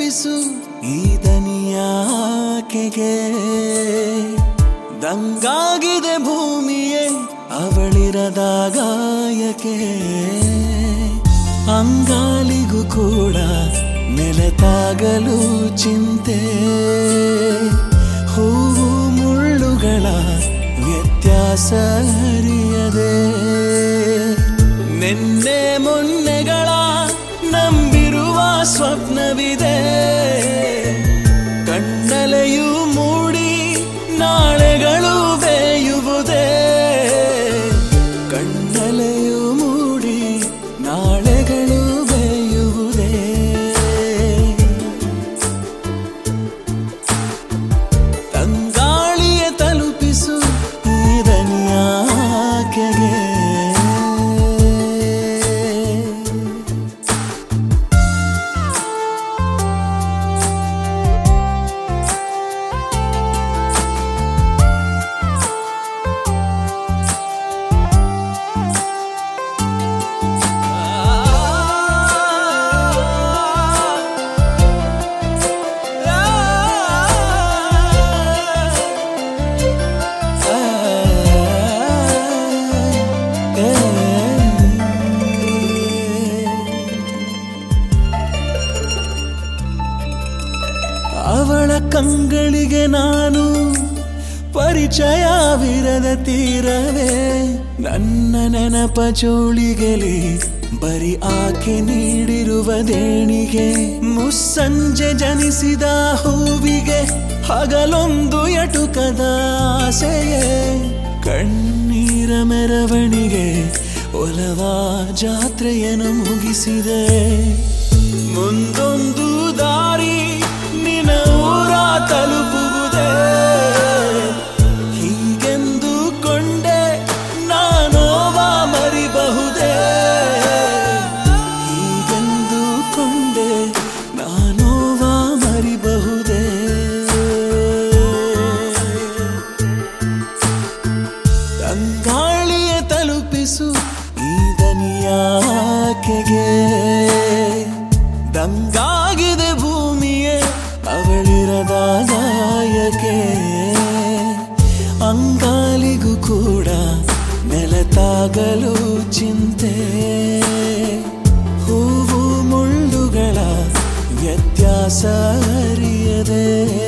ತಲುಪಿಸು ಈ ದನಿಯಾಕೆಗೆ ದಂಗಾಗಿದೆ ಭೂಮಿಯೇ ಅವಳಿರದಾಗಾಯಕೆ ಅಂಗಾಲಿಗೂ ಕೂಡ ನೆಲತಾಗಲು ಚಿಂತೆ ಹೂವು ಮುಳ್ಳುಗಳ ವ್ಯತ್ಯಾಸ ಅರಿಯದೆ ನಿನ್ನೆ ಮೊನ್ನೆಗಳ ನಂಬಿರುವ ಸ್ವಪ್ನವಿದೆ ಕಣ್ಣಲೆಯೂ ಮೂಡಿ ನಾಳೆಗಳು ಬೇಯುವುದೇ ಕಣ್ಣಲೆಯೂ ಮೂಡಿ ನಾಳೆಗಳು ಬೇಯುವುದೇ ತಂಗಾಳಿಯ ತಲುಪಿಸು ಈ ದನಿಯಾಕೆಗೆ ಅವಳ ಕಂಗಳಿಗೆ ನಾನು ಪರಿಚಯವಿರದ ತೀರವೇ ನನ್ನ ನೆನಪ ಜೋಳಿಗೆಲಿ ಬರಿ ಆಕೆ ನೀಡಿರುವ ದೇಣಿಗೆ ಮುಸ್ಸಂಜೆ ಜನಿಸಿದ ಹೂವಿಗೆ ಹಗಲೊಂದು ಎಟುಕದ ಆಸೆಯೇ ಕಣ್ಣೀರ ಮೆರವಣಿಗೆ ಒಲವ ಜಾತ್ರೆಯನ್ನು ಮುಗಿಸಿದೆ ಮುಂದೊಂದು ದಾರಿ ನಿನ್ನ ಊರ ತಲುಪುವುದೇ ಹೀಗೆಂದು ಕೊಂಡೆ ನಾನೋವ ಮರಿಬಹುದೇ ಹೀಗೆಂದು ಕೊಂಡೆ ನಾನೋವ ಮರಿಬಹುದೇ ತಂಗಾಳಿಯ ತಲುಪಿಸು ಈ ದನಿಯಾಕೆಗೆ ದಂಗಾಗಿದೆ ಭೂಮಿಯೇ ಅವಳಿರದಾಗಾಯಕೆ ಅಂಗಾಲಿಗೂ ಕೂಡ ನೆಲತಾಗಲು ಚಿಂತೆ ಹೂವು ಮುಳ್ಳುಗಳ ವ್ಯತ್ಯಾಸ ಅರಿಯದೆ